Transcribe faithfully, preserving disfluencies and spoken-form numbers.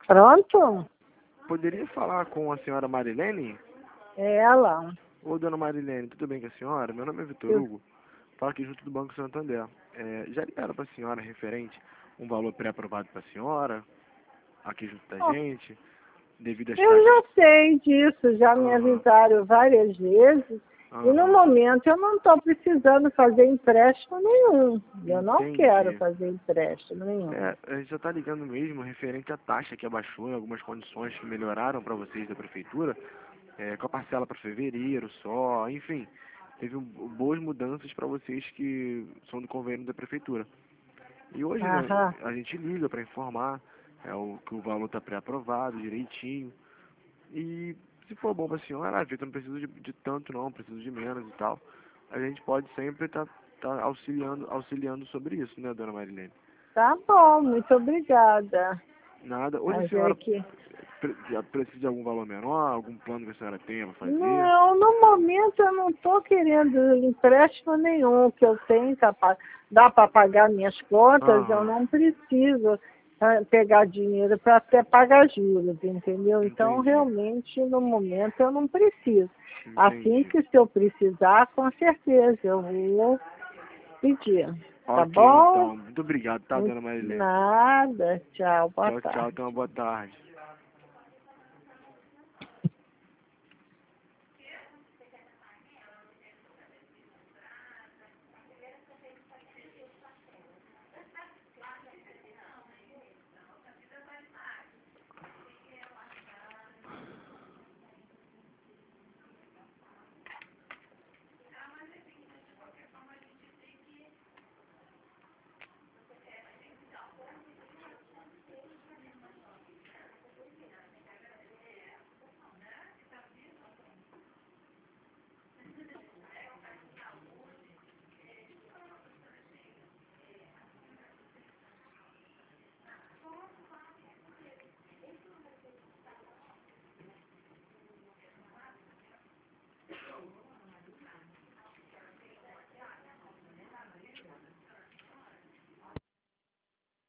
Pronto? Poderia falar com a senhora Marilene? É ela. Ô, dona Marilene, tudo bem com a senhora? Meu nome é Vitor Eu, Hugo, falo aqui junto do Banco Santander. É, já ligaram para a senhora referente um valor pré-aprovado para a senhora, aqui junto da Ó, gente, devido às eu taxas... já sei disso, já me Aham, avisaram várias vezes. E no aham, momento eu não estou precisando fazer empréstimo nenhum. Eu não quero entendi. fazer empréstimo nenhum. É, a gente já está ligando mesmo referente à taxa que abaixou em algumas condições que melhoraram para vocês da prefeitura, é, com a parcela para fevereiro só, enfim, teve um- boas mudanças para vocês que são do convênio da prefeitura. E hoje, né, Aham. a gente liga para informar é, o, que o valor está pré-aprovado direitinho. E se for bom para a senhora, ah, Vitor, não preciso de, de tanto não, preciso de menos e tal. A gente pode sempre estar tá, tá auxiliando, auxiliando sobre isso, né, dona Marilene? Tá bom, muito obrigada. Nada. Hoje a Mas é senhora que... pre- já precisa de algum valor menor, algum plano que a senhora tenha para fazer? Não, no momento eu não estou querendo empréstimo nenhum. O que eu tenho, capa- dá para pagar minhas contas, eu Aham, não preciso ah, pegar dinheiro para até pagar juros, entendeu? Então, entendi, realmente, no momento eu não preciso. Assim entendi. que se eu precisar, com certeza eu vou pedir. Tá Ok, bom? então. Muito obrigado, tá, dona Marilene? Nada. Tchau, boa Tchau, tchau. tarde. Tenha uma boa tarde.